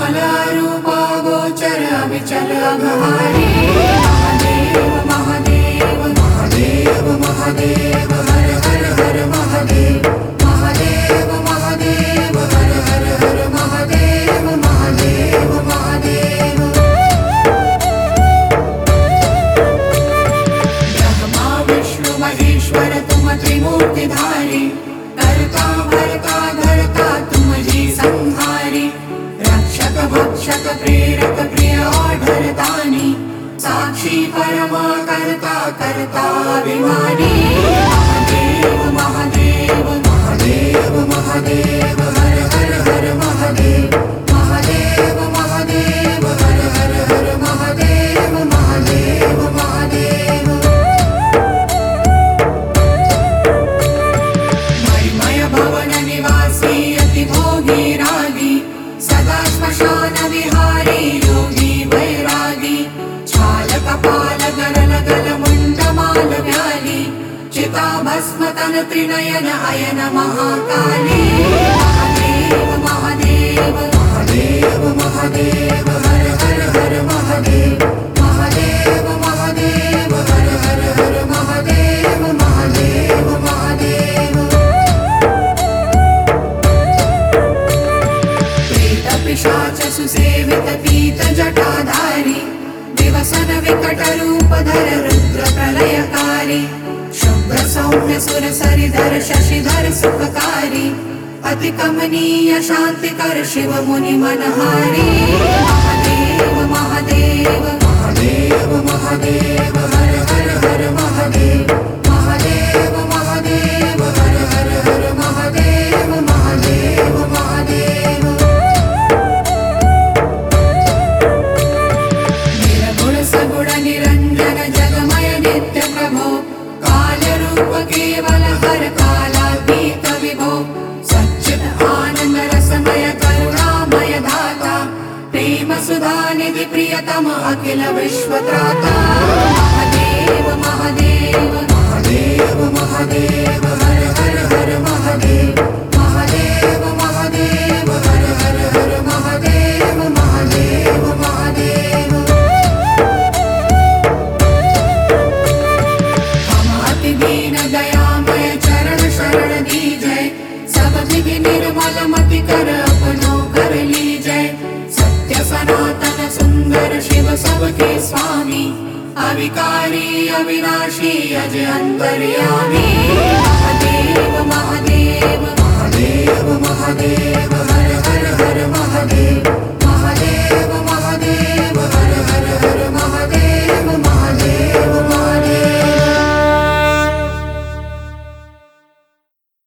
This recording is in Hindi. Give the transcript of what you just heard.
कमल रूपा गोचर अविचल अघहारी। महादेव महादेव महादेव महादेव हर हर हर महादेव। महादेव महादेव हर हर हर महादेव। महादेव महादेव। ब्रह्मा विष्णु महेश्वर तुम त्रिमूर्तिधारी। करता भरता धरता तुम ही संहारी। रक्षक भक्षक प्रेरक प्रिय आढरदानी। साक्षी परमा कर्ता कर्ता अभिमानी। महादेव महादेव महादेव महादेव हर हर हर महादेव। महादेव महादेव हर हर हर महादेव। महादेव महादेव। मणिमय भवन निवासी अति भोगी रागी। सदा श्मशान विहारी योगी वैरागी। छाल कपाल गरल गल मुंड माल व्याली। चिता भस्म तन त्रिनयन अयन महाकाली। महादेव महादेव महादेव महादेव हर हर हर महादेव। महादेव महादेव हर हर हर महादेव। महादेव महादेव। प्रेत पिशाच सुसेवित पीत जटाधारी। दिवसन विकट रूप धर रुद्र प्रलयकारी। शुभ्र सौम्य सुर सरिधर शशिधर सुखकारी। अति कमनीय शांतिकर शिव मुनि मनहारी। महादेव महादेव महादेव महादेव हर हर हर महादेव। महादेव महादेव हर हर हर महादेव। महादेव महादेव। निर्गुण सगुण निरंजन जगमय नित्य प्रभो। काल रूप केवल हर कालातीत विभो। सच्चिद आनंद रसमय करुणामय धाता। प्रेम सुधा निधि प्रियतम अखिल विश्व त्राता। महादेव महादेव महादेव महादेव हर हर हर महादेव। महादेव महादेव हर हर हर महादेव। महादेव महादेव। हम अति दीन दयामय चरण शरण दीजय। सब विधि निर्मल मति कर अपनो कर लीजय। सत्य सनातन सुंदर शिव सबके स्वामी। अविकारी अविनाशी अज अंतर्यामी। महादेव महादेव महादेव महादेव हर हर हर महादेव।